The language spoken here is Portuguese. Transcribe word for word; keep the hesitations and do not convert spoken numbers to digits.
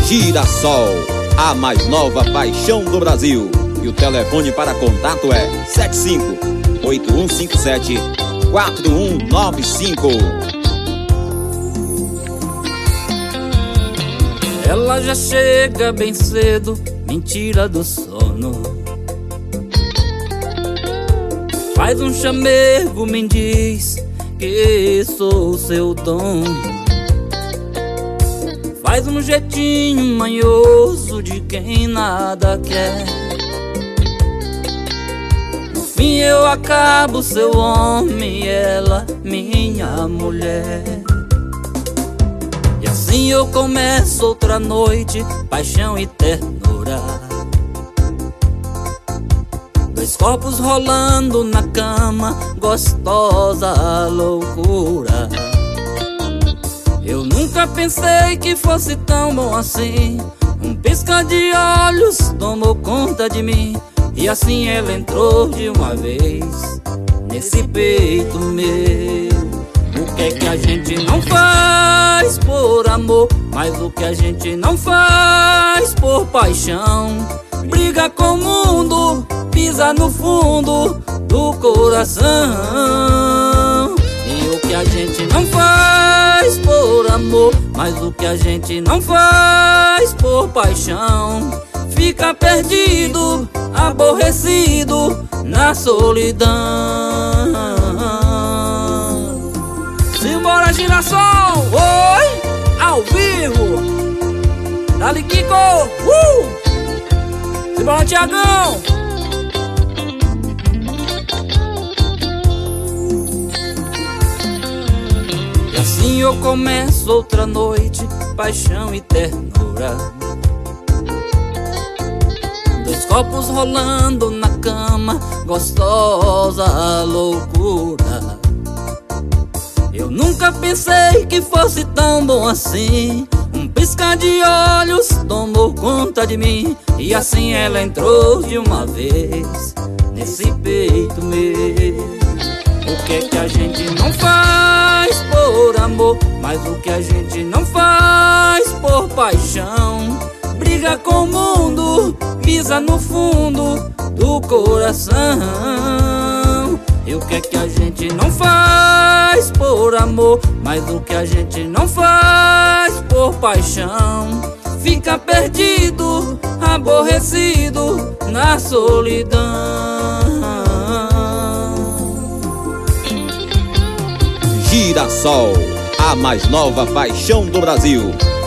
Girassol, a mais nova paixão do Brasil. E o telefone para contato é sete cinco oito um cinco sete quatro um nove cinco. Ela já chega bem cedo, me tira do sono. Faz um chamego, me diz que sou seu dono. Faz um jeitinho manhoso de quem nada quer. No fim eu acabo seu homem, ela minha mulher. E assim eu começo outra noite, paixão e ternura. Dois corpos rolando na cama, gostosa loucura. Eu nunca pensei que fosse tão bom assim. Um piscar de olhos tomou conta de mim. E assim ela entrou de uma vez nesse peito meu. O que é que a gente não faz por amor? Mas o que a gente não faz por paixão? Briga com o mundo, pisa no fundo do coração. E o que a gente não faz por amor, mas o que a gente não faz por paixão, fica perdido, aborrecido na solidão. Simbora, Girassol! Oi! Ao vivo! Dali, Kiko! Uh! Simbora, Tiagão! E assim eu começo outra noite, paixão e ternura. Dois copos rolando na cama, gostosa loucura. Eu nunca pensei que fosse tão bom assim. Um piscar de olhos tomou conta de mim. E assim ela entrou de uma vez nesse peito meu. O que é que a gente não faz por amor? Mas o que a gente não faz por paixão? Briga com o mundo, pisa no fundo do coração. E o que é que a gente não faz por amor? Mas o que a gente não faz por paixão, fica perdido, aborrecido na solidão. Girassol, a mais nova paixão do Brasil.